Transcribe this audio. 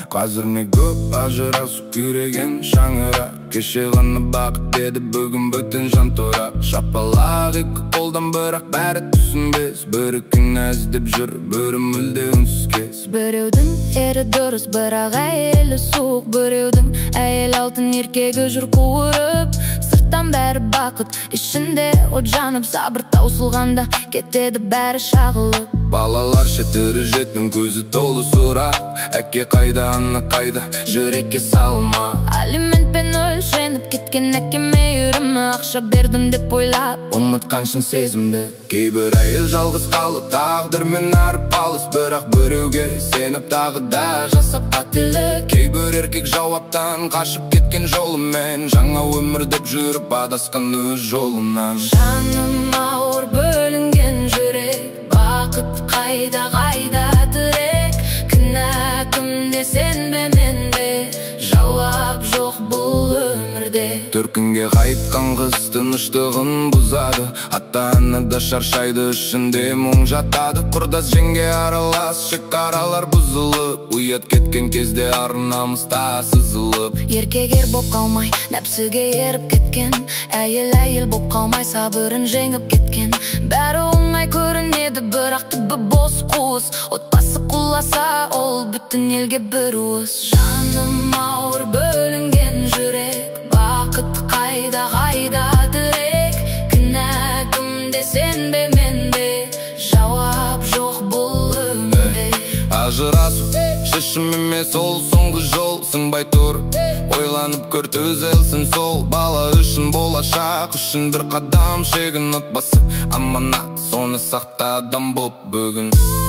Қазір не көп ажырасу күйреген шаңырақ. Кеше ғана бақыт деді, бүгін бүтін жан торап. Шапалақ екі қолдан, бірақ бәрі түсінбес. Бірі кінәз деп жүр, бірі мүлде үнсіз кез. Біреудің ері дұрыс, бірақ әйелі суық. Біреудің әйел алтын, еркегі жүр қуырып. Сырттан бәрі бақыт, ішінде от жанып. Сабыр таусылғанда кетеді бәрі шағылып. Балалар шетірі жеттің, көзі толы сұрақ. Әке қайда, ана қайда, жүрекке салма. Алиментпен өлшеніп кеткен әке мейірімі. Ақша бердім деп ойлап ұмытқаншын сезімді. Кейбір әйел жалғыз қалып, тағдырмен арпалыс. Бірақ біреуге сеніп тағы да жасап қателік. Кейбір еркек жауаптан қашып кеткен жолымен, жаңа өмір деп жүріп адасқан өз жолынан. Жаным ауыр бөлінген жүрек, бақыт қайда тірек. Кінә кімде, сен бе мен бе, жауап жоқ бұл өмірде. Төркінге қайтқан қыз тыныштығын бұзады. Ата-ана да шаршайды, ішінде мұң жатады. Құрдас жеңге аралас, шекаралар бұзылып. Ұят кеткен кезде арын намыста сызылып. Еркек боп қалмай, нәпсіге еріп кеткен. Әйел боп қалмай, сабырын жеңіп кеткен. Бәрі оңай көрінеді, бірақ түбі бос қуыс. Отбасы құласа, ол бүтін елге бір уыс. Жаным ауыр бөлінген жүрек, бақыт қайда тірек. Кінә кімде, сен бе мен бе, жауап жоқ бұл өмірде. Ажырасу шешім емес, ол соңғы жол. Сынбай тұр, ойланып көр, төзелсін сол. Бала үшін, болашақ үшін бір қадам шегін. Отбасы аманат, соны сақта адам боп бүгін.